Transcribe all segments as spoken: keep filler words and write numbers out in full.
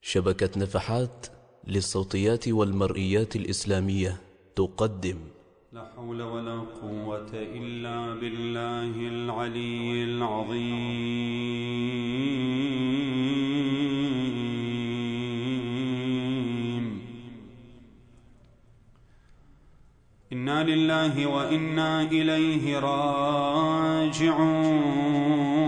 شبكة نفحات للصوتيات والمرئيات الإسلامية تقدم. لا حول ولا قوة إلا بالله العلي العظيم. إنا لله وإنا إليه راجعون.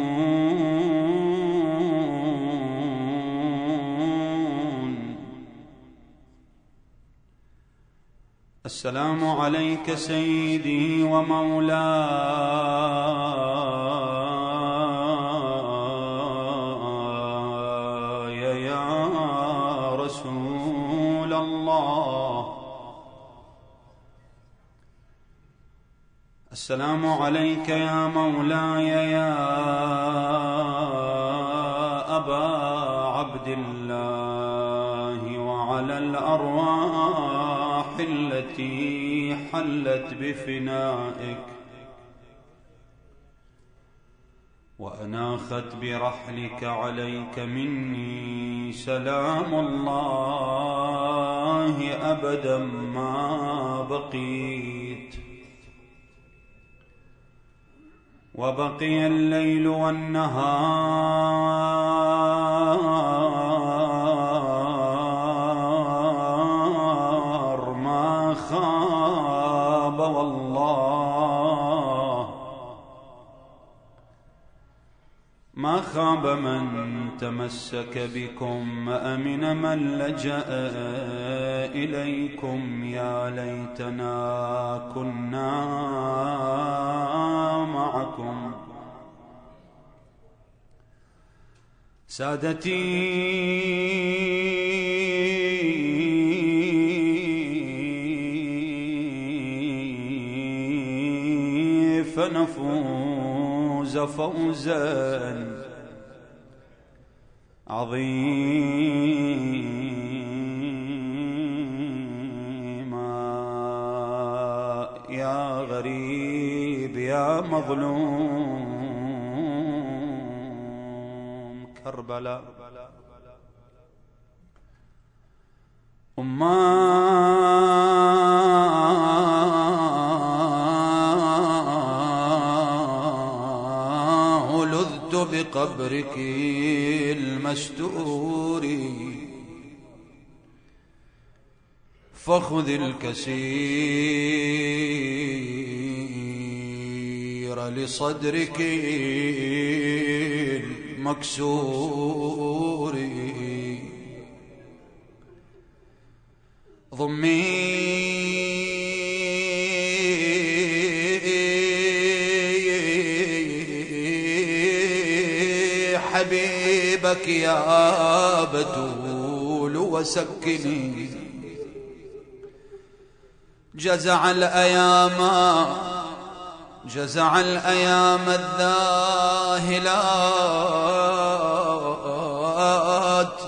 السلام عليك سيدي ومولاي يا رسول الله. السلام عليك يا مولاي يا أبا عبد الله، وعلى الأرواح التي حلت بفنائك وأناخت برحلك عليك مني سلام الله أبدا ما بقيت، وبقي الليل والنهار ما خاب والله، ما خاب من تمسك بكم، أمن من لجأ إليكم. يا ليتنا كنا معكم. سادتي فنفوز فوزا عظيما. يا غريب يا مظلوم كربلاء، أماه لذت بقبرك المستور، فخذ الكسير لصدرك المكسور، ضمي حبيبك يا بتول وسكني جزع الأيام جزع الأيام الذاهلات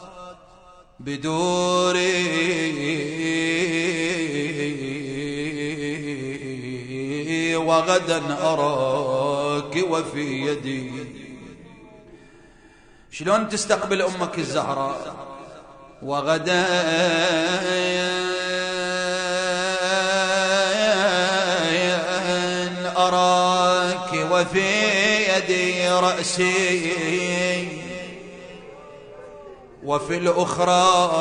بدوري، وغدا أراك وفي يدي. شلون تستقبل أمك الزهراء؟ وغدا أراك وفي يدي رأسي، وفي الأخرى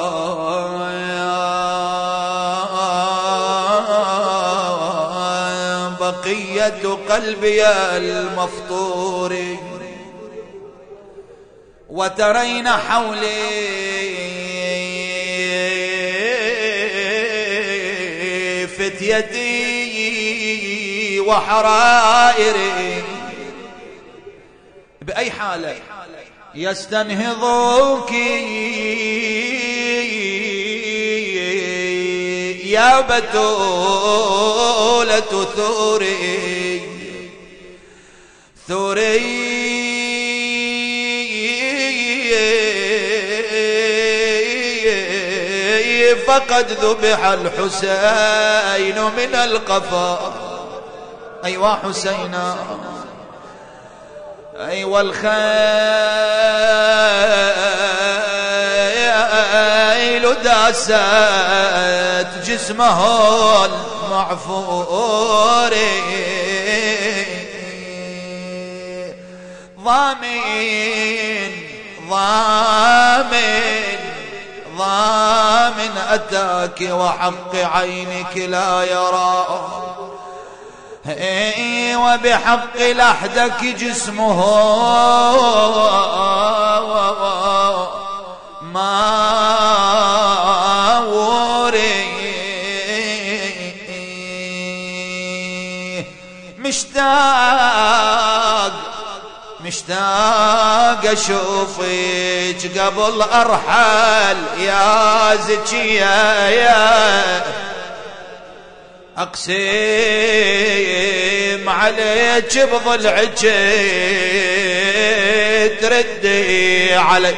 بقية قلبي المفطور، وترين حولي فتيتي وحرائري بأي حالة يستنهضوك يا بتولة ثوري ثوري. فقد ذبح الحسين من القفا. أيوا حسينا أيوا الخير الأسد جسمه المعفور ضامن ضامن ضامن أتاك وحق عينك لا يرى وبحق لحدك جسمه ما وري مشتاق مشتاق اشوفك قبل ارحل يا زكية يا اقسم عليك بضلعك تردي علي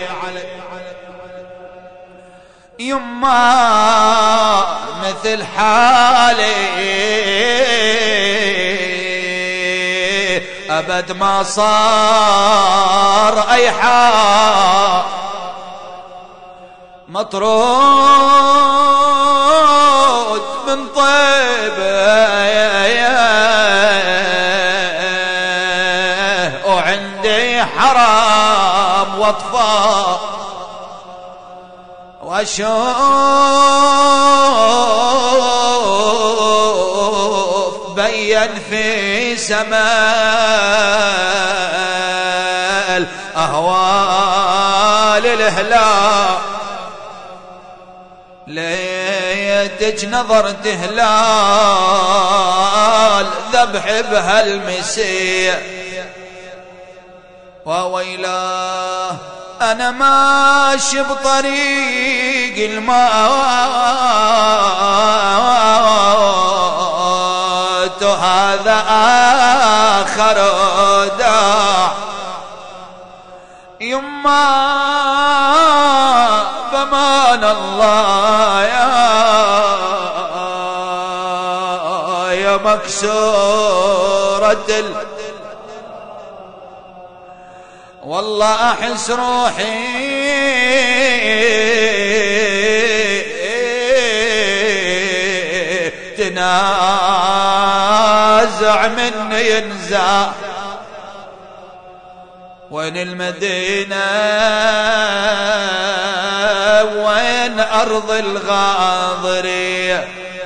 يما مثل حالي أبد ما صار أي حال مطرود من طيبة وعندي حرام واطفال واشوف بين في سماء اهوال الهلال ليتك نظرت هلال ذبح بهالمسيح وويلاه أنا ماشي بطريق الموت وهذا آخر داع يما بمان الله يا يا مكسورة ال والله أحس روحي تنازع مني ينزع وين المدينة وين أرض الغاضرية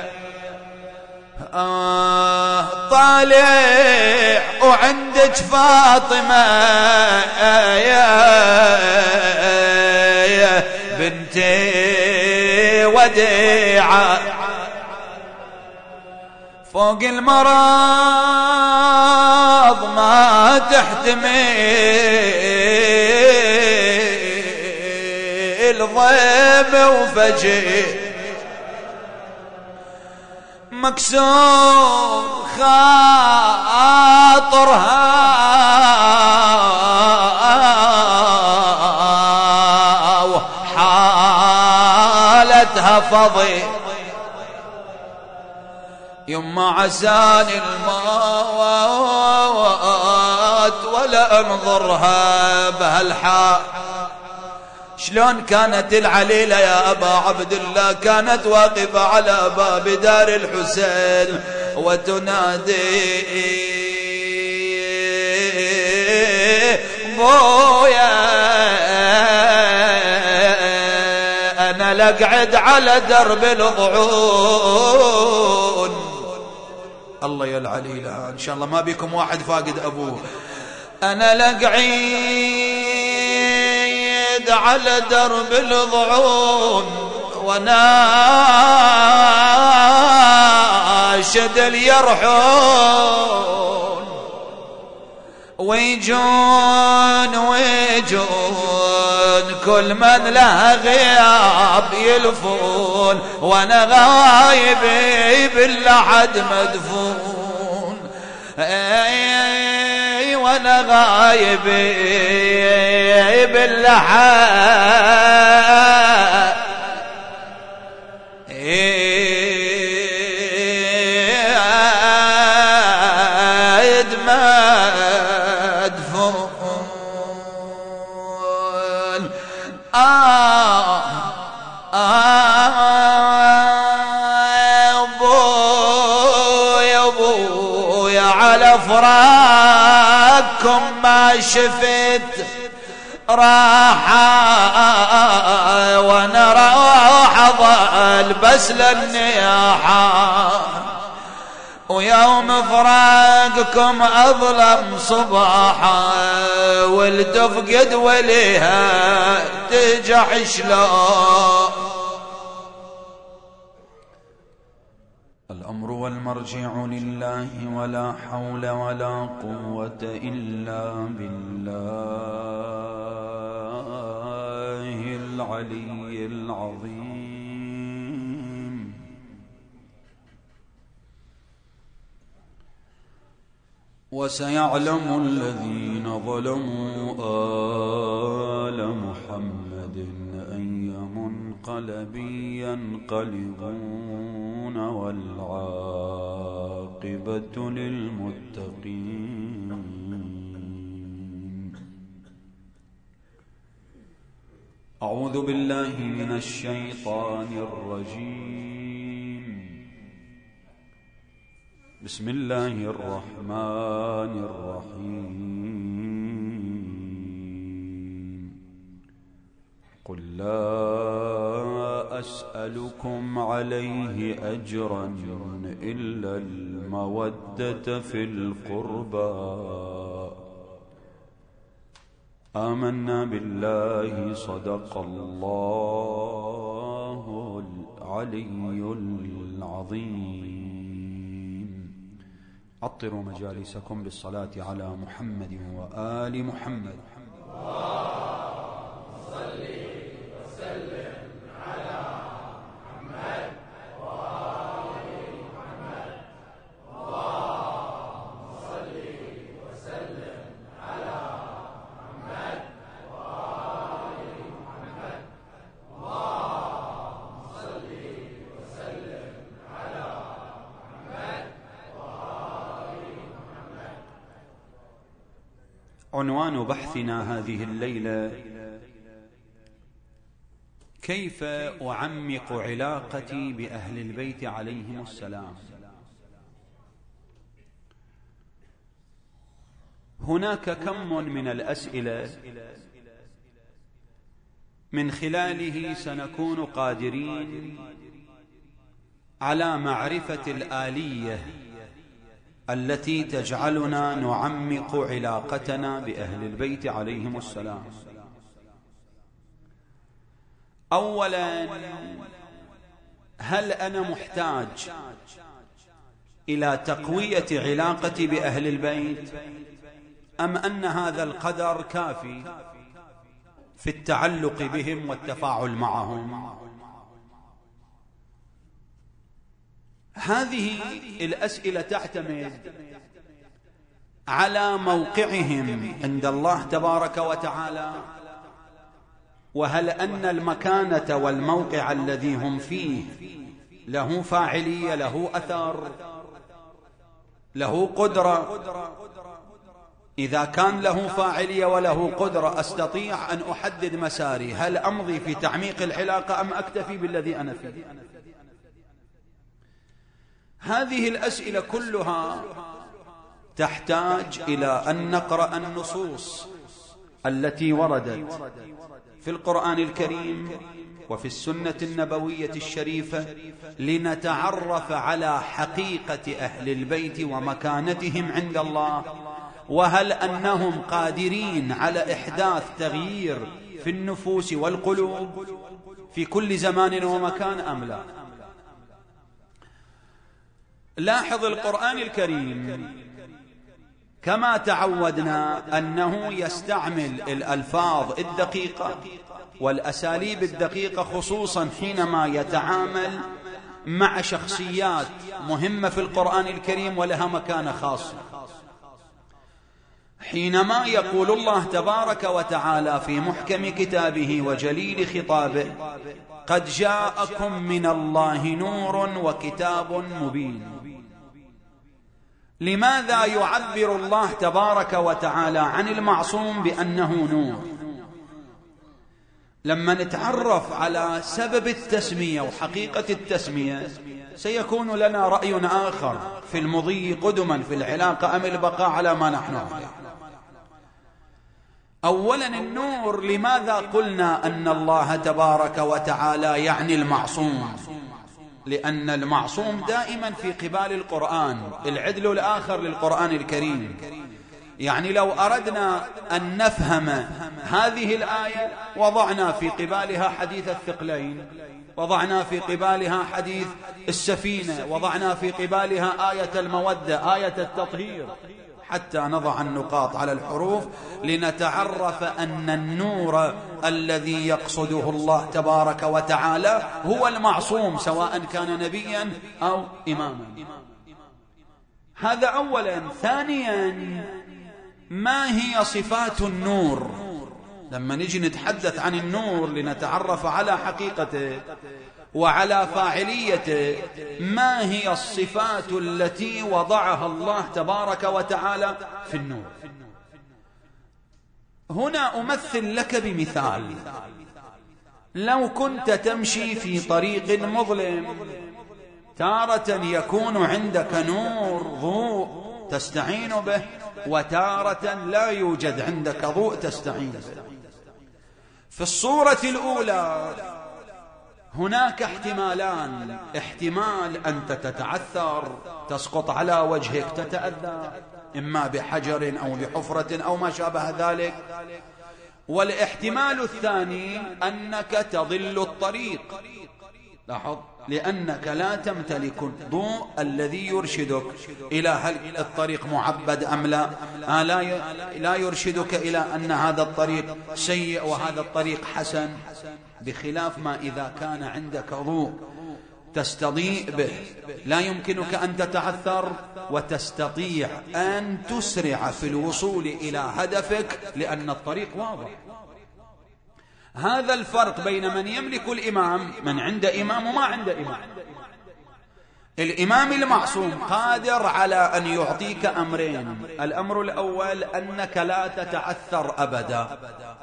آه طالع وعندك فاطمة يا بنتي وديعة فوق المرض ما تحتمل ضيم وفجر مكسور خاطرها وحالتها فضي يما عساني الموت ولا انظرها بهالحال شلون كانت العليلة يا أبا عبد الله كانت واقفة على باب دار الحسين وتنادي بويا أنا لقعد على درب الضعون الله يا العليلة إن شاء الله ما بيكم واحد فاقد أبوه أنا لقعد على درب الضعون وناشد اليرحون ويجون ويجون كل من له غياب يلفون وانا غايب باللحد مدفون اي وانا غايب باللحد مدفون آه آه فراقكم ما شفت راحة، وانا راح اظل بس للنياحة، ويوم فراقكم اظلم صباحا، والتفقد وليها تجح شلون. الأمر والمرجع لله، ولا حول ولا قوة إلا بالله العلي العظيم. وسيعلم الذين ظلموا آل محمد أي منقلب ينقلبون، والعاقبة للمتقين. أعوذ بالله من الشيطان الرجيم. بسم الله الرحمن الرحيم. قل لا أسألكم عليه أجرا إلا المودة في القربى، آمنا بالله صدق الله العلي العظيم. عطروا مجالسكم بالصلاة على محمد وآل محمد. عنوان بحثنا هذه الليلة: كيف أعمق علاقتي بأهل البيت عليهم السلام. هناك كم من الأسئلة من خلاله سنكون قادرين على معرفة الآلية التي تجعلنا نعمق علاقتنا بأهل البيت عليهم السلام. أولا، هل أنا محتاج إلى تقوية علاقتي بأهل البيت، أم أن هذا القدر كافي في التعلق بهم والتفاعل معهم؟ هذه الأسئلة تعتمد على موقعهم عند الله تبارك وتعالى، وهل أن المكانة والموقع الذي هم فيه له فاعلية، له أثر، له قدرة. إذا كان له فاعلية وله قدرة أستطيع أن أحدد مساري، هل أمضي في تعميق العلاقة أم أكتفي بالذي أنا فيه. هذه الأسئلة كلها تحتاج إلى أن نقرأ النصوص التي وردت في القرآن الكريم وفي السنة النبوية الشريفة، لنتعرف على حقيقة أهل البيت ومكانتهم عند الله، وهل أنهم قادرين على إحداث تغيير في النفوس والقلوب في كل زمان ومكان أم لا. لاحظ القرآن الكريم كما تعودنا أنه يستعمل الألفاظ الدقيقة والأساليب الدقيقة، خصوصا حينما يتعامل مع شخصيات مهمة في القرآن الكريم ولها مكانة خاصة. حينما يقول الله تبارك وتعالى في محكم كتابه وجليل خطابه: قد جاءكم من الله نور وكتاب مبين، لماذا يعبر الله تبارك وتعالى عن المعصوم بأنه نور؟ لما نتعرف على سبب التسمية وحقيقة التسمية سيكون لنا رأي آخر في المضي قدما في العلاقة أم البقاء على ما نحن عليه. أولا النور، لماذا قلنا أن الله تبارك وتعالى يعني المعصوم؟ لأن المعصوم دائما في قبال القرآن، العدل الآخر للقرآن الكريم. يعني لو أردنا أن نفهم هذه الآية وضعنا في قبالها حديث الثقلين، وضعنا في قبالها حديث السفينة، وضعنا في قبالها آية المودة، آية التطهير، حتى نضع النقاط على الحروف لنتعرف أن النور الذي يقصده الله تبارك وتعالى هو المعصوم، سواء كان نبيا أو إماما. هذا أولا. ثانيا، ما هي صفات النور؟ لما نجي نتحدث عن النور لنتعرف على حقيقته وعلى فاعليته، ما هي الصفات التي وضعها الله تبارك وتعالى في النور؟ هنا أمثل لك بمثال. لو كنت تمشي في طريق مظلم، تارة يكون عندك نور ضوء تستعين به، وتارة لا يوجد عندك ضوء تستعين به. في الصورة الأولى هناك احتمالان: احتمال أنت تتعثر، تسقط على وجهك، تتأذى إما بحجر أو بحفرة أو ما شابه ذلك. والاحتمال الثاني أنك تضل الطريق. لاحظ، لأنك لا تمتلك الضوء الذي يرشدك إلى هل الطريق معبد أم لا، آه لا لا يرشدك إلى أن هذا الطريق سيء وهذا الطريق حسن، بخلاف ما إذا كان عندك ضوء تستضيء به، لا يمكنك أن تتعثر وتستطيع أن تسرع في الوصول إلى هدفك لأن الطريق واضح. هذا الفرق بين من يملك الإمام، من عنده إمام وما عنده إمام. الإمام المعصوم قادر على أن يعطيك أمرين: الأمر الأول أنك لا تتعثر أبدا،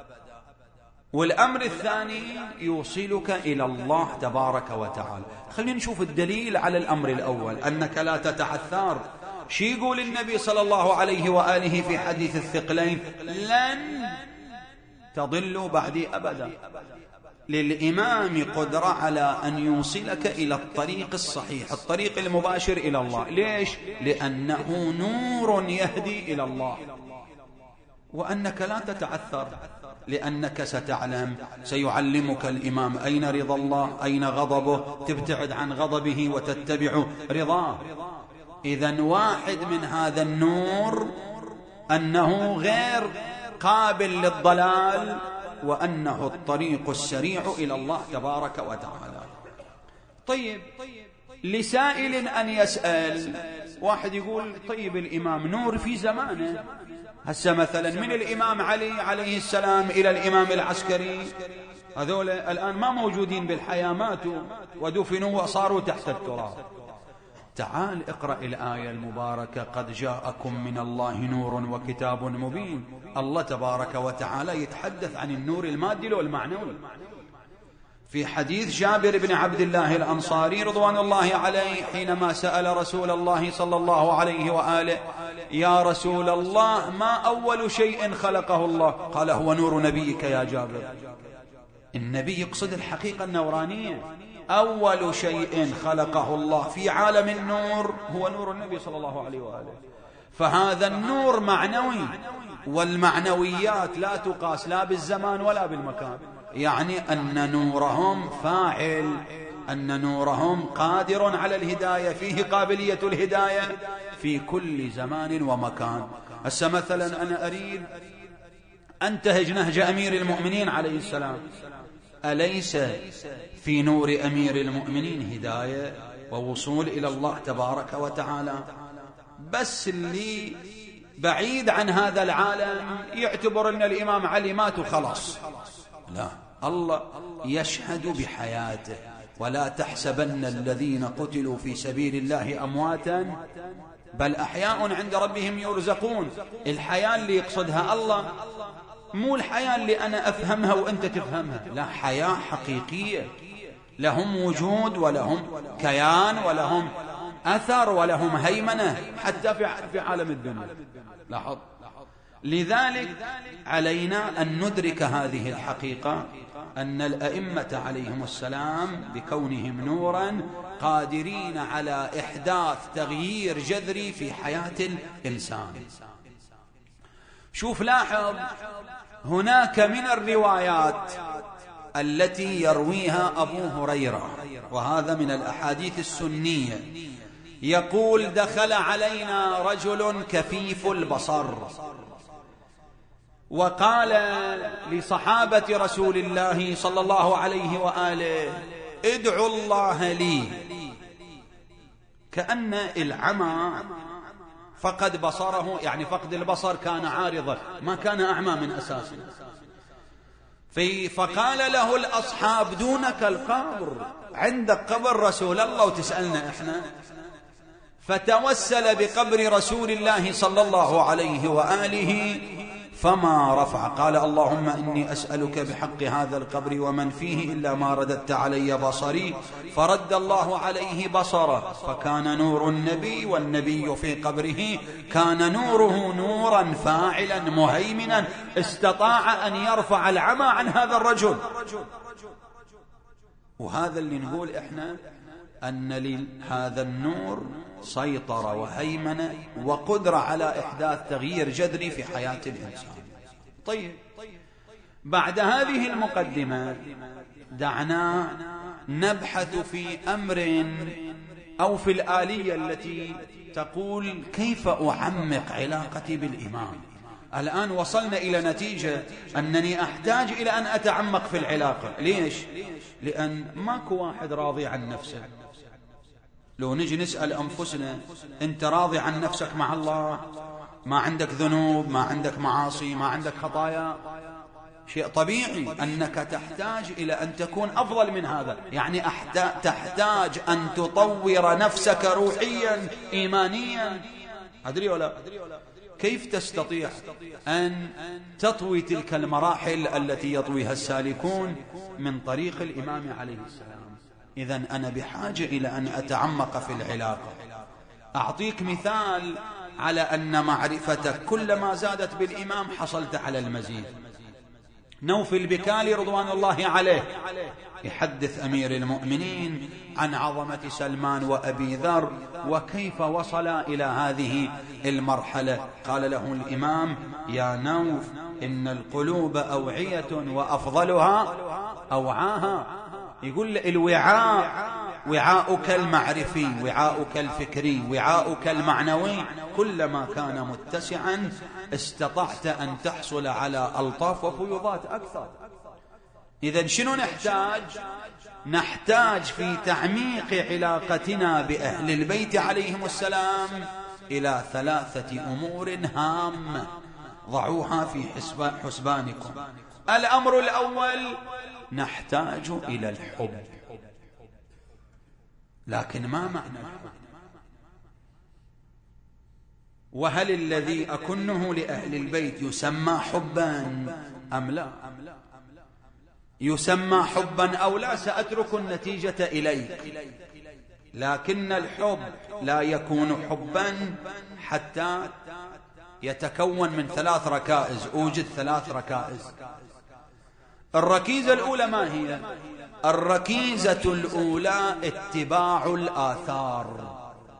والأمر الثاني يوصلك إلى الله تبارك وتعالى. خلينا نشوف الدليل على الأمر الأول أنك لا تتعثر. شي يقول النبي صلى الله عليه وآله في حديث الثقلين: لن تضلوا بعدي أبدا. للإمام قدرة على أن يوصلك إلى الطريق الصحيح، الطريق المباشر إلى الله. ليش؟ لأنه نور يهدي إلى الله. وأنك لا تتعثر، لأنك ستعلم، سيعلمك الإمام أين رضا الله، أين غضبه، تبتعد عن غضبه وتتبع رضاه. إذن واحد من هذا النور أنه غير قابل للضلال، وأنه الطريق السريع إلى الله تبارك وتعالى. طيب، لسائل أن يسأل، واحد يقول: طيب الإمام نور في زمانه، هسه مثلا من الإمام علي عليه السلام إلى الإمام العسكري، هذول الآن ما موجودين بالحياة، ماتوا ودفنوا وصاروا تحت التراب. تعال اقرأ الآية المباركة: قد جاءكم من الله نور وكتاب مبين. الله تبارك وتعالى يتحدث عن النور المادي والمعنوي. في حديث جابر بن عبد الله الأنصاري رضوان الله عليه، حينما سأل رسول الله صلى الله عليه وآله: يا رسول الله، ما أول شيء خلقه الله؟ قال: هو نور نبيك يا جابر. النبي يقصد الحقيقة النورانية. أول شيء خلقه الله في عالم النور هو نور النبي صلى الله عليه وآله. فهذا النور معنوي، والمعنويات لا تقاس لا بالزمان ولا بالمكان. يعني أن نورهم فاعل، أن نورهم قادر على الهداية، فيه قابلية الهداية في كل زمان ومكان. هسه مثلا أنا أريد أنتهج نهج أمير المؤمنين عليه السلام، أليس في نور أمير المؤمنين هداية ووصول إلى الله تبارك وتعالى؟ بس اللي بعيد عن هذا العالم يعتبر أن الإمام علي مات وخلاص. لا، الله يشهد بحياته: ولا تحسبن الذين قتلوا في سبيل الله أمواتا بل أحياء عند ربهم يرزقون. الحياة اللي يقصدها الله مو الحياة اللي أنا أفهمها وأنت تفهمها، لا، حياة حقيقية، لهم وجود ولهم كيان ولهم أثر ولهم هيمنة حتى في عالم الدنيا. لاحظ، لذلك علينا أن ندرك هذه الحقيقة، أن الأئمة عليهم السلام بكونهم نورا قادرين على إحداث تغيير جذري في حياة الإنسان. شوف، لاحظ، هناك من الروايات التي يرويها أبو هريرة، وهذا من الأحاديث السنية، يقول: دخل علينا رجل كفيف البصر وقال لصحابة رسول الله صلى الله عليه وآله: ادعوا الله لي. كأن العمى فقد بصره، يعني فقد البصر كان عارضا، ما كان أعمى من أساسه. فقال له الأصحاب: دونك القبر، عندك قبر رسول الله وتسألنا إحنا؟ فتوسل بقبر رسول الله صلى الله عليه وآله فما رفع. قال: اللهم إني أسألك بحق هذا القبر ومن فيه إلا ما رددت علي بصري. فرد الله عليه بصره، فكان نور النبي والنبي في قبره كان نوره نورا فاعلا مهيمنا، استطاع أن يرفع العمى عن هذا الرجل. وهذا اللي نقول إحنا، أن لهذا النور سيطرة وهيمنة وقدرة على إحداث تغيير جذري في حياة الإنسان. طيب، بعد هذه المقدمة دعنا نبحث في أمر أو في الآلية التي تقول كيف أعمق علاقتي بالإمام. الآن وصلنا إلى نتيجة أنني أحتاج إلى أن أتعمق في العلاقة. ليش؟ لأن ماكو واحد راضي عن نفسه. لو نجي نسأل أنفسنا: أنت راضي عن نفسك مع الله؟ ما عندك ذنوب، ما عندك معاصي، ما عندك خطايا؟ شيء طبيعي أنك تحتاج إلى أن تكون أفضل من هذا، يعني تحتاج أن تطور نفسك روحيا إيمانيا. أدري ولا كيف تستطيع أن تطوي تلك المراحل التي يطويها السالكون من طريق الإمام عليه السلام؟ إذن أنا بحاجة إلى أن أتعمق في العلاقة. أعطيك مثال على أن معرفتك كلما زادت بالإمام حصلت على المزيد. نوف البكالي رضوان الله عليه يحدث أمير المؤمنين عن عظمة سلمان وأبي ذر وكيف وصل إلى هذه المرحلة. قال له الإمام: يا نوف، إن القلوب أوعية وأفضلها أوعاها. يقول الوعاء، وعاؤك المعرفي، وعاؤك الفكري، وعاؤك المعنوي، كلما كان متسعا استطعت أن تحصل على ألطاف وفيوضات أكثر. إذن شنو نحتاج؟ نحتاج في تعميق علاقتنا بأهل البيت عليهم السلام إلى ثلاثة أمور هامة، ضعوها في حسبانكم. الأمر الأول: نحتاج إلى الحب. لكن ما معنى الحب؟ وهل الذي أكنه لأهل البيت يسمى حبا أم لا؟ يسمى حبا أو لا سأترك النتيجة إليك. لكن الحب لا يكون حبا حتى يتكون من ثلاث ركائز. أوجد ثلاث ركائز. الركيزة الأولى ما هي؟ الركيزة الأولى اتباع الآثار.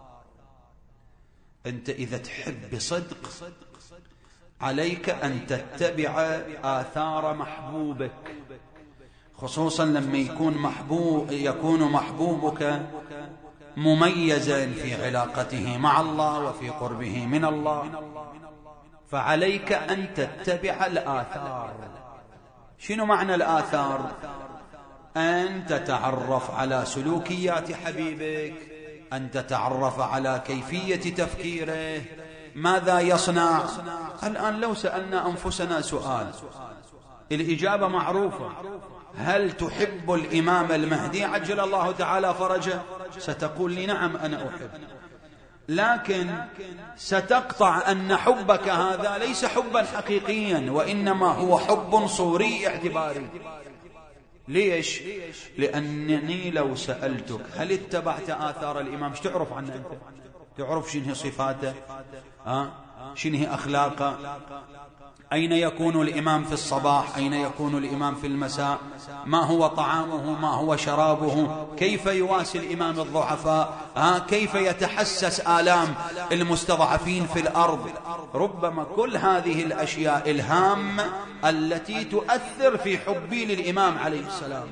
أنت إذا تحب بصدق عليك أن تتبع آثار محبوبك، خصوصا لما يكون محبوب يكون محبوبك مميزا في علاقته مع الله وفي قربه من الله، فعليك أن تتبع الآثار. شنو معنى الآثار؟ أن تتعرف على سلوكيات حبيبك، أن تتعرف على كيفية تفكيره، ماذا يصنع. الآن لو سألنا أنفسنا سؤال، الإجابة معروفة: هل تحب الإمام المهدي عجل الله تعالى فرجه؟ ستقول لي: نعم أنا أحب. لكن ستقطع أن حبك هذا ليس حبا حقيقيا، وإنما هو حب صوري اعتباري. ليش؟ لأنني لو سألتك هل اتبعت آثار الإمام، ايش تعرف عنه أنت؟ تعرف شنو صفاته؟ ها؟ شنو أخلاقه؟ أين يكون الإمام في الصباح؟ أين يكون الإمام في المساء؟ ما هو طعامه؟ ما هو شرابه؟ كيف يواسي الإمام الضعفاء؟ ها؟ كيف يتحسس آلام المستضعفين في الأرض؟ ربما كل هذه الأشياء الهامة التي تؤثر في حبي للإمام عليه السلام.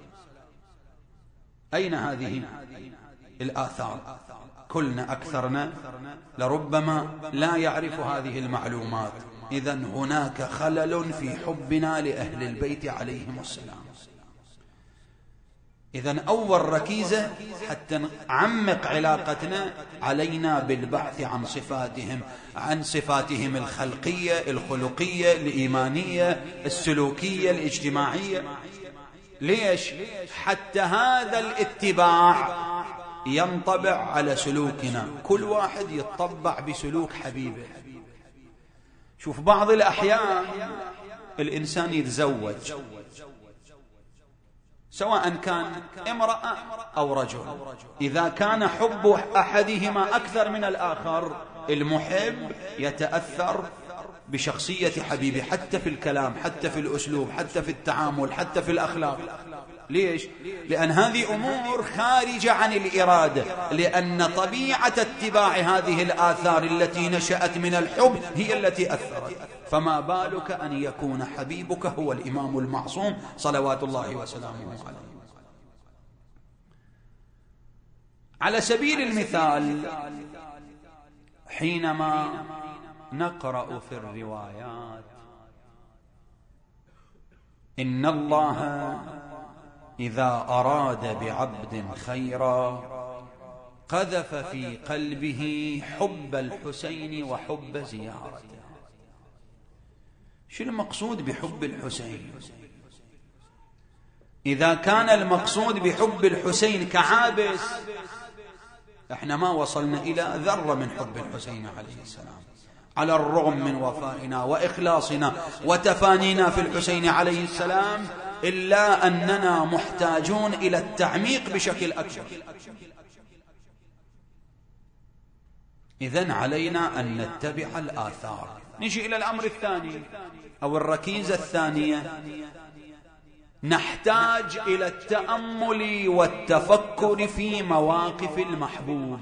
أين هذه الآثار؟ كلنا أكثرنا لربما لا يعرف هذه المعلومات. إذن هناك خلل في حبنا لأهل البيت عليهم السلام. إذن أول ركيزة حتى نعمق علاقتنا علينا بالبحث عن صفاتهم، عن صفاتهم الخلقية، الخلقية، الإيمانية، السلوكية، الاجتماعية. ليش؟ حتى هذا الاتباع ينطبع على سلوكنا، كل واحد يتطبع بسلوك حبيبه. شوف بعض الأحيان الإنسان يتزوج سواء كان امرأة أو رجل، إذا كان حب أحدهما أكثر من الآخر المحب يتأثر بشخصية حبيبه، حتى في الكلام، حتى في الأسلوب، حتى في التعامل، حتى في الأخلاق. ليش؟ لأن هذه أمور خارجة عن الإرادة، لأن طبيعة اتباع هذه الآثار التي نشأت من الحب هي التي أثرت. فما بالك أن يكون حبيبك هو الإمام المعصوم صلوات الله وسلامه عليه. على سبيل المثال، حينما نقرأ في الروايات إن الله إذا أراد بعبد خيرا قذف في قلبه حب الحسين وحب زيارته. شو المقصود بحب الحسين؟ إذا كان المقصود بحب الحسين كعابس، احنا ما وصلنا إلى ذرة من حب الحسين عليه السلام، على الرغم من وفائنا وإخلاصنا وتفانينا في الحسين عليه السلام، إلا أننا محتاجون إلى التعميق بشكل أكبر. إذن علينا أن نتبع الآثار. نجي إلى الأمر الثاني أو الركيزة الثانية، نحتاج إلى التأمل والتفكر في مواقف المحبوب.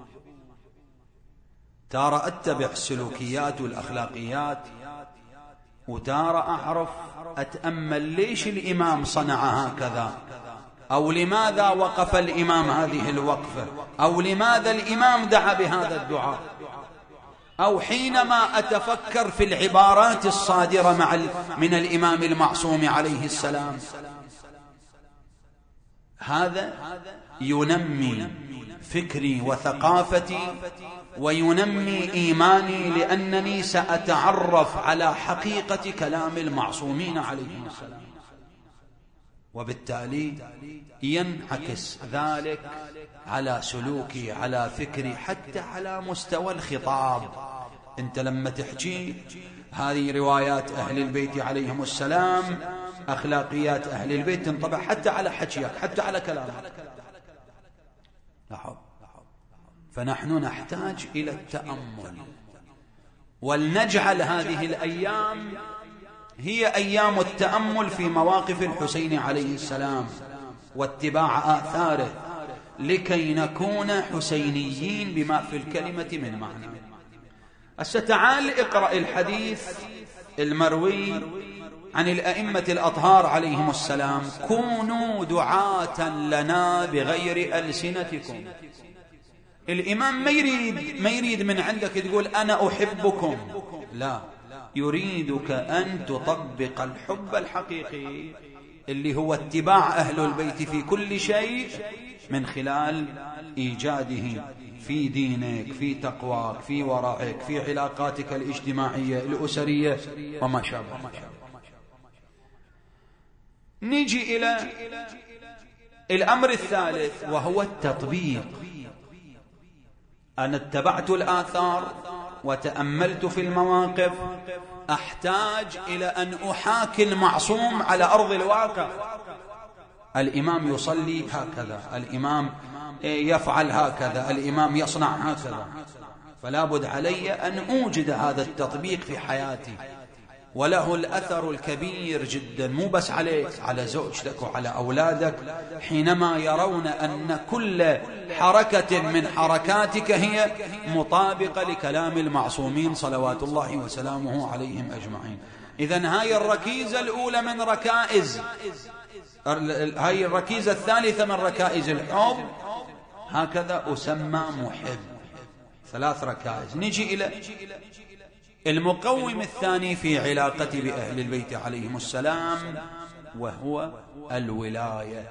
ترى أتبع السلوكيات والأخلاقيات، وترى أعرف أتأمل ليش الإمام صنع هكذا، أو لماذا وقف الإمام هذه الوقفة، أو لماذا الإمام دعا بهذا الدعاء، أو حينما أتفكر في العبارات الصادرة مع من الإمام المعصوم عليه السلام. هذا ينمي فكري وثقافتي وينمي إيماني، لأنني سأتعرف على حقيقة كلام المعصومين عليهم السلام، وبالتالي ينعكس ذلك على سلوكي، على فكري، حتى على مستوى الخطاب. انت لما تحكي هذه روايات أهل البيت عليهم السلام، أخلاقيات أهل البيت، تنطبع حتى على حكيك، حتى على كلامك. لاحظ، فنحن نحتاج إلى التأمل، ولنجعل هذه الأيام هي أيام التأمل في مواقف الحسين عليه السلام واتباع آثاره، لكي نكون حسينيين بما في الكلمة من معنى. تعال اقرأ الحديث المروي عن الأئمة الأطهار عليهم السلام: كونوا دعاة لنا بغير ألسنتكم. الإمام ما يريد ما يريد من عندك تقول أنا أحبكم، لا، يريدك أن تطبق الحب الحقيقي اللي هو اتباع أهل البيت في كل شيء، من خلال إيجاده في دينك، في تقواك، في ورعك، في علاقاتك الاجتماعية الأسرية وما شابه. نيجي إلى الأمر الثالث وهو التطبيق. أنا اتبعت الآثار وتأملت في المواقف، أحتاج إلى أن أحاكي المعصوم على أرض الواقع. الإمام يصلي هكذا، الإمام يفعل هكذا، الإمام يصنع هكذا، فلا بد علي أن أوجد هذا التطبيق في حياتي، وله الأثر الكبير جدا، مو بس عليك، على زوجتك وعلى أولادك، حينما يرون أن كل حركة من حركاتك هي مطابقة لكلام المعصومين صلوات الله وسلامه عليهم أجمعين. إذن هاي الركيزة الأولى من ركائز، هاي الركيزة الثالثة من ركائز الحب، هكذا أسمى محب. ثلاث ركائز. نجي إلى المقوم الثاني في علاقتي بأهل البيت عليهم السلام، وهو الولاية.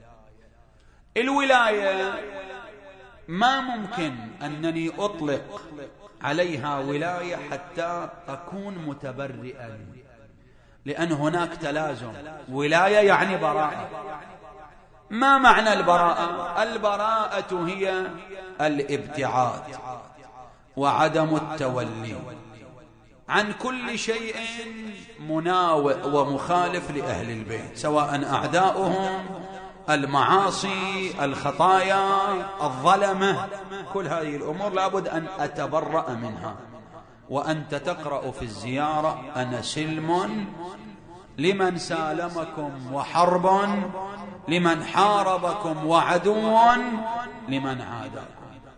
الولاية ما ممكن أنني أطلق عليها ولاية حتى أكون متبرئا، لأن هناك تلازم. ولاية يعني براءة. ما معنى البراءة؟ البراءة هي الابتعاد وعدم التولي عن كل شيء مناوئ ومخالف لأهل البيت، سواء أعداؤهم، المعاصي، الخطايا، الظلمة، كل هذه الأمور لابد أن أتبرأ منها. وأنت تقرأ في الزيارة: أنا سلم لمن سالمكم وحرب لمن حاربكم وعدو لمن عاداكم.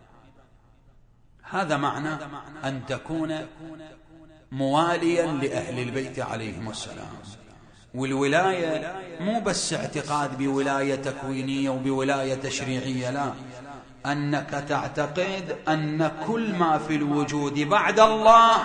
هذا معنى أن تكون مواليا لأهل البيت عليهم السلام. والولاية مو بس اعتقاد بولاية تكوينية وبولاية تشريعية، لا، أنك تعتقد أن كل ما في الوجود بعد الله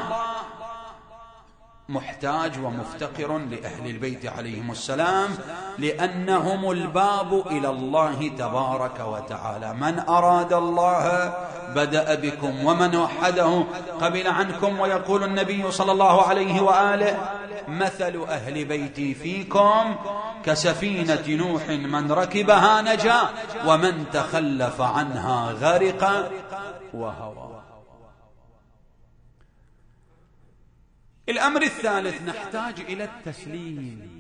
محتاج ومفتقر لأهل البيت عليهم السلام، لأنهم الباب إلى الله تبارك وتعالى. من أراد الله بدأ بكم، ومن وحده قبل عنكم. ويقول النبي صلى الله عليه وآله: مثل أهل بيتي فيكم كسفينة نوح، من ركبها نجا ومن تخلف عنها غرق وهوى. الأمر الثالث، نحتاج إلى التسليم.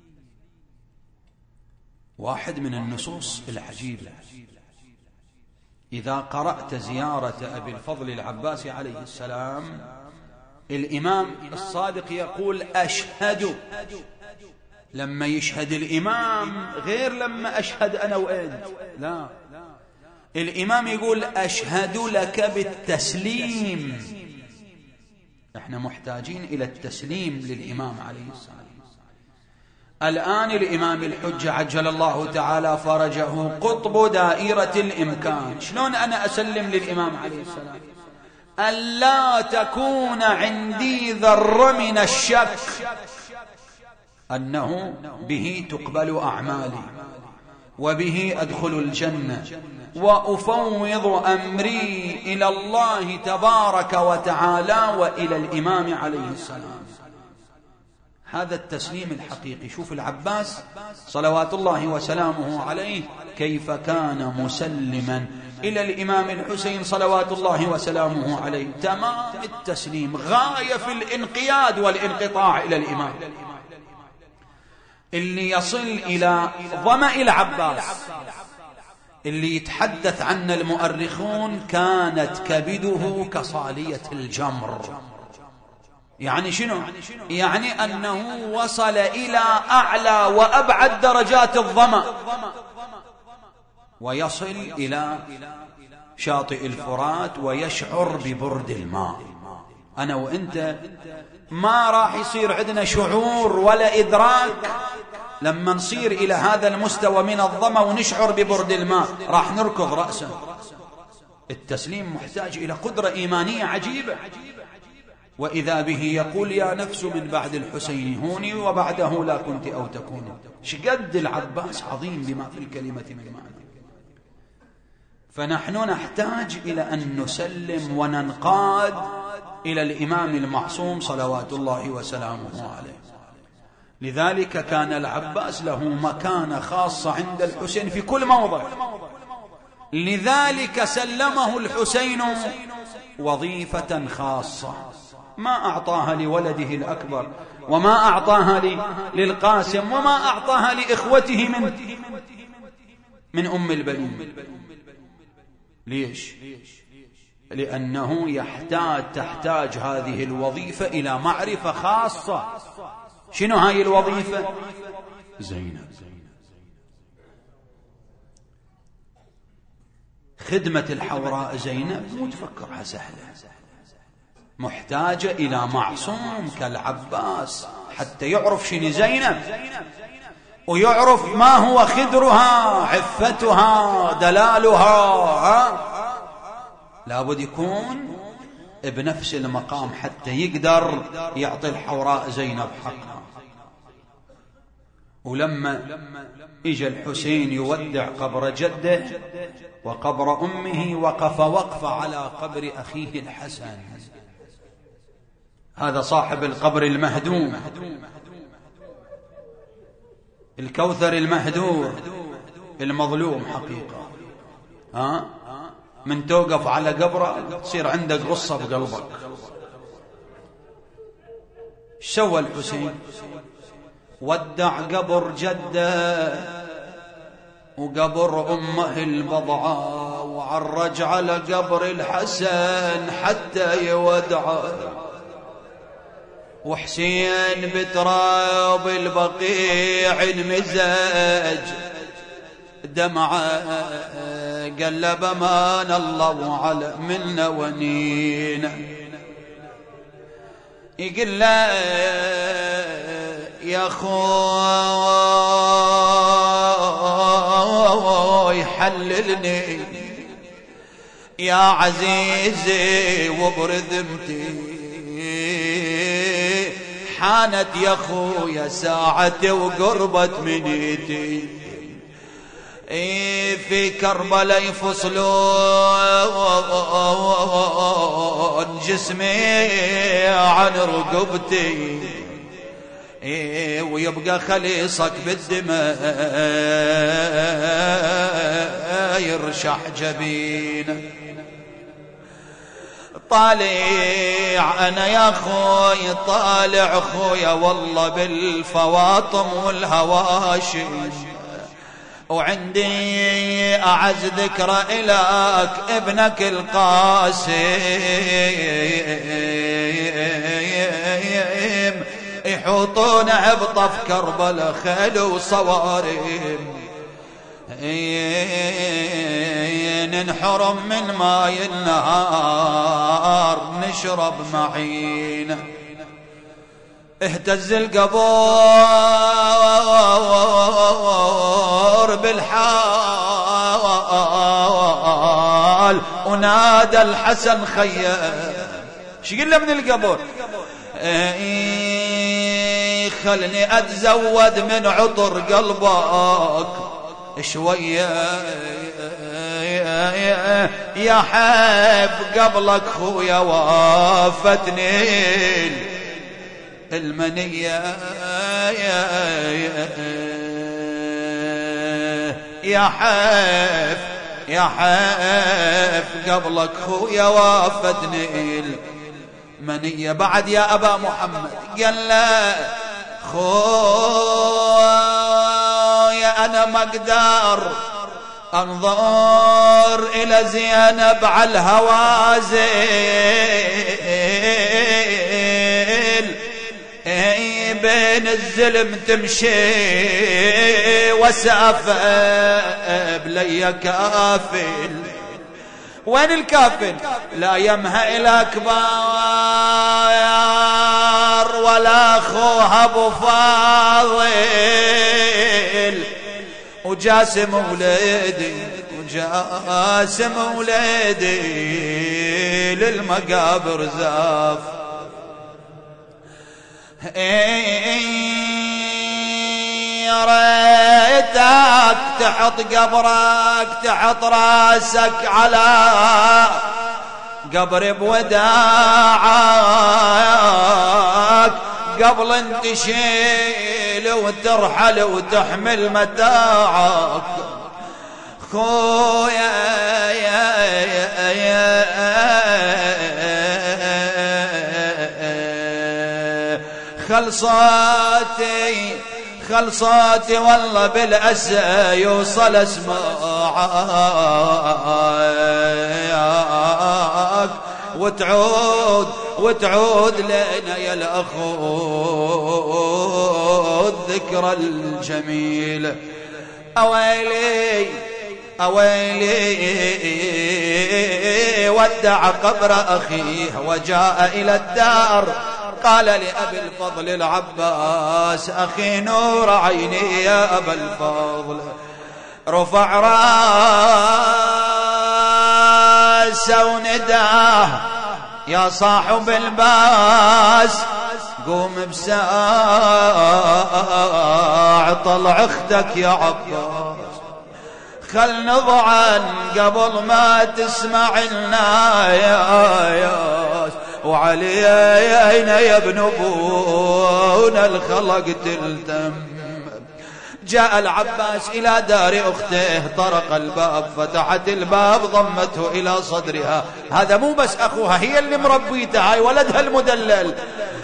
واحد من النصوص العجيبة، إذا قرأت زيارة أبي الفضل العباسي عليه السلام، الإمام الصادق يقول: أشهد. لما يشهد الإمام غير لما أشهد أنا وأنت، لا، الإمام يقول: أشهد لك بالتسليم. احنا محتاجين إلى التسليم للإمام عليه السلام. الآن الإمام الحجة عجل الله تعالى فرجه قطب دائرة الإمكان. شلون أنا أسلم للإمام عليه السلام؟ ألا تكون عندي ذرة من الشك أنه به تقبل أعمالي وبه أدخل الجنة، وأفوض أمري إلى الله تبارك وتعالى وإلى الإمام عليه السلام. هذا التسليم الحقيقي. شوف العباس صلوات الله وسلامه عليه كيف كان مسلما إلى الإمام الحسين صلوات الله وسلامه عليه، تمام التسليم، غاية في الانقياد والانقطاع إلى الإمام. اللي يصل إلى ظمأ العباس اللي يتحدث عنه المؤرخون كانت كبده كصالية الجمر. يعني شنو؟ يعني أنه وصل إلى أعلى وأبعد درجات الظمأ، ويصل إلى شاطئ الفرات ويشعر ببرد الماء. أنا وإنت ما راح يصير عندنا شعور ولا إدراك لما نصير إلى هذا المستوى من الظمأ ونشعر ببرد الماء، راح نركض رأسا. التسليم محتاج إلى قدرة إيمانية عجيبة. وإذا به يقول: يا نفس من بعد الحسين هوني وبعده لا كنت أو تكوني. شقد العباس عظيم بما في الكلمة من معنى. فنحن نحتاج إلى أن نسلم وننقاد إلى الإمام المعصوم صلوات الله وسلامه عليه. لذلك كان العباس له مكانة خاصة عند الحسين في كل موضع، لذلك سلمه الحسين وظيفة خاصة ما أعطاها لولده الأكبر، وما أعطاها للقاسم، وما أعطاها لإخوته من من أم البنين. ليش؟ لأنه يحتاج تحتاج هذه الوظيفة إلى معرفة خاصة. شنو هاي الوظيفة؟ زينب. خدمة الحوراء زينب مو تفكرها سهلة، محتاجة إلى معصوم كالعباس حتى يعرف شنو زينب، ويعرف ما هو خدرها، عفتها، دلالها. لابد يكون بنفس المقام حتى يقدر يعطي الحوراء زينب حقها. ولما اجى الحسين يودع قبر جده وقبر أمه وقف وقفة على قبر أخيه الحسن، هذا صاحب القبر المهدوم، الكوثر المهدور المظلوم حقيقة. ها من توقف على قبره تصير عندك غصة بقلبك. ايش سوى الحسين؟ ودع قبر جده وقبر أمه البضعة، وعرج على قبر الحسن حتى يودعه. وحسين بتراب البقيع المزاج دمعه، قلب امان الله على منا ونينا. يقول له يا خوي حللني يا عزيزي وبرذمتي، حانت يا خويا ساعتي وقربت منيتي، في كربلاء يفصلون جسمي عن رقبتي، ويبقى خليصك بالدماء يرشح جبينه. طالع أنا يا خوي طالع خويا والله بالفواطم والهواشم، وعندي أعز ذكرى إلك ابنك القاسم، يحوطونه بطف كربلاء خيل وصوارم، ننحرم من ماي النهار نشرب معينه. اهتز القبور بالحال ونادى الحسن خيام. شو قل له من القبور؟ خلني اتزود من عطر قلبك شوية يا حب قبلك خويا وافتني المنية، يا حب يا حب قبلك خويا وافتني المنية. بعد يا أبا محمد قال له خويا أنا ما أقدر أنظر إلى زينب على الهوازل، بين الزلم تمشي وسافب لي كافل. وين الكافل؟ لا يمها إلى كبار ولا أخوها أبو فاضل، وجاسم وليدي وجاسم وليدي للمقابر زاف. يا ريتك تحط قبرك تحط راسك على قبر بوداعك قبل ان تشيل وترحل وتحمل متاعك. خويا يا يا يا خلصاتي خلصاتي والله بالأسى يوصل اسمعك وتعود وتعود لنا يا الأخو الذكرى الجميلة. أويلي أويلي ودع قبر أخيه وجاء إلى الدار، قال لأبي الفضل العباس أخي نور عيني يا أبا الفضل، رفع راسه ونداه يا صاحب الباس قوم بساع طلع اختك يا عباس، خل نضعن قبل ما تسمع لنا يا ياس، وعلي اين يا ابن ابونا الخلق تلتم. جاء العباس إلى دار أخته، طرق الباب، فتحت الباب، ضمته إلى صدرها. هذا مو بس أخوها، هي اللي مربيتها، هاي ولدها المدلل.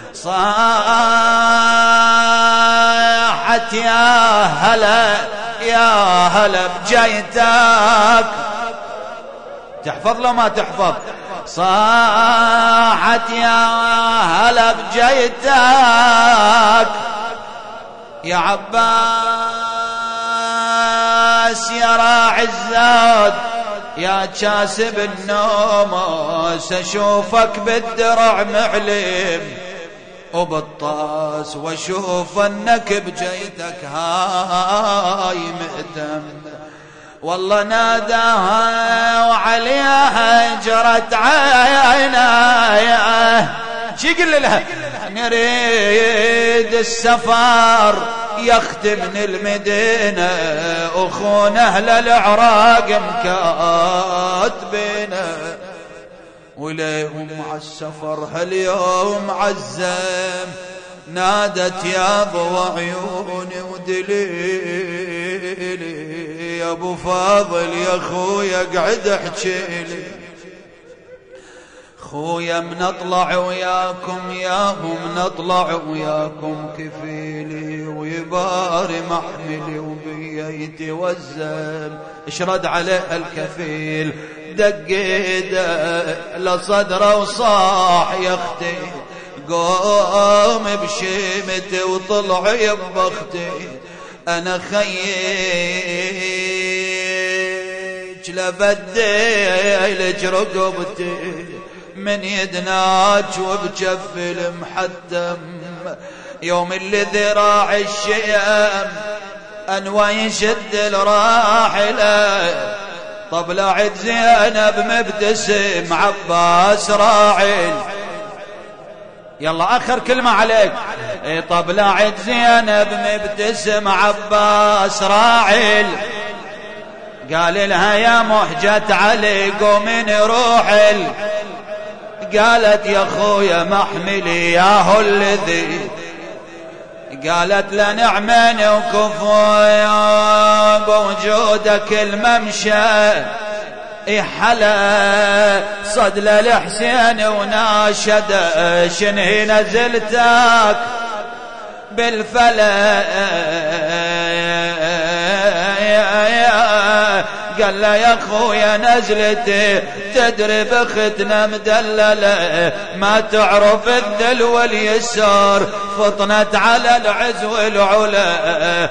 صاحت يا هلا يا هلا بجيتك، تحفظ لو ما تحفظ. صاحت يا هلا بجيتك يا عباس يا راعي الزاد يا كاسب النوموس، اشوفك بالدرع معلم وبالطاس، واشوف انك بجيتك هاي مهتم. والله ناداها وعليها جرت عيناها، شي قل لها نريد السفر يختم من المدينة، أخونا أهل العراق مكاتبنا، وليهم عالسفر هاليوم عزم. نادت يا ضو عيوني ودليلي يا ابو فاضل يا خويا قعد احكيلي، خويا منطلع وياكم ياهم نطلع وياكم كفيلي، ويباري محملي وبيتي والزم. اشرد عليه الكفيل دق يده لصدره وصاح يا اختي قوم بشيمتي وطلع يبختي، انا خيج لبديلج رقبتي من يدناج وبجف المحتم. يوم اللي ذراع الشيم انوى يشد الراحله، طبلعت زينب مبتسم عباس راعي. يلا اخر كلمة عليك. طبلعت زينب مبتسم عباس راعي، قال لها يا محجة علي قومي نروح. قالت يا خويا محملي ياهو الذي، قالت لنعمين وكفويا بوجودك الممشى، حلا صدل الحسين وناشد شنهي نزلتك بالفلا. قال له يا خويا نزلتي تدري بختنا مدللة، ما تعرف الذل واليسار، فطنت على العز والعلا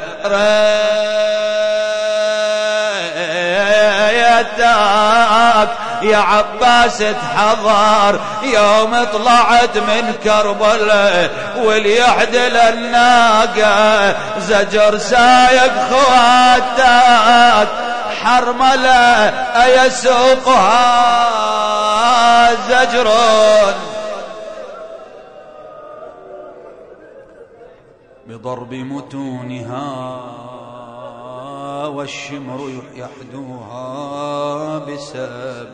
ريتك يا عباس تحضر. يوم طلعت من كربلاء وليعدل الناقة زجر سايق خواتك، حرملة أيسوقها زجرون بضرب متونها، والشمر يحدوها بسب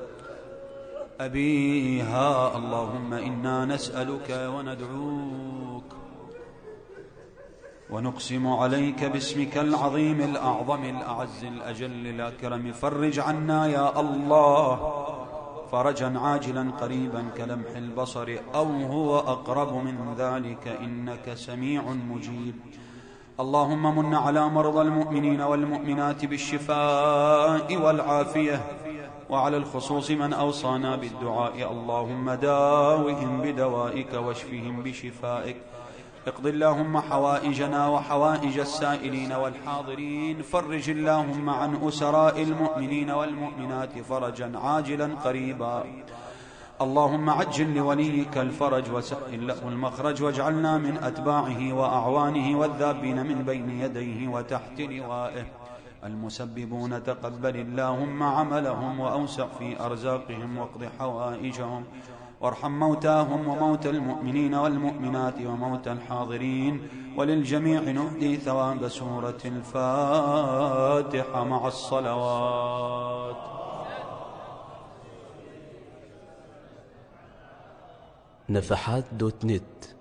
أبيها. اللهم إنا نسألك وندعوك ونقسم عليك باسمك العظيم الأعظم الأعز الأجل الأكرم، فرج عنا يا الله فرجا عاجلا قريبا كلمح البصر أو هو أقرب من ذلك، إنك سميع مجيب. اللهم من على مرضى المؤمنين والمؤمنات بالشفاء والعافية، وعلى الخصوص من أوصانا بالدعاء، اللهم داوهم بدوائك واشفهم بشفائك. اقض اللهم حوائجنا وحوائج السائلين والحاضرين، فرج اللهم عن أسراء المؤمنين والمؤمنات فرجا عاجلا قريبا. اللهم عجل لوليك الفرج وسهل له المخرج، واجعلنا من أتباعه وأعوانه والذابين من بين يديه وتحت لوائه المسببون. تقبل اللهم عملهم وأوسع في أرزاقهم واقض حوائجهم، وارحم موتاهم وموتى المؤمنين والمؤمنات وموتى الحاضرين، وللجميع نهدي ثواب سورة الفاتحة مع الصلوات. نفحات دوت نت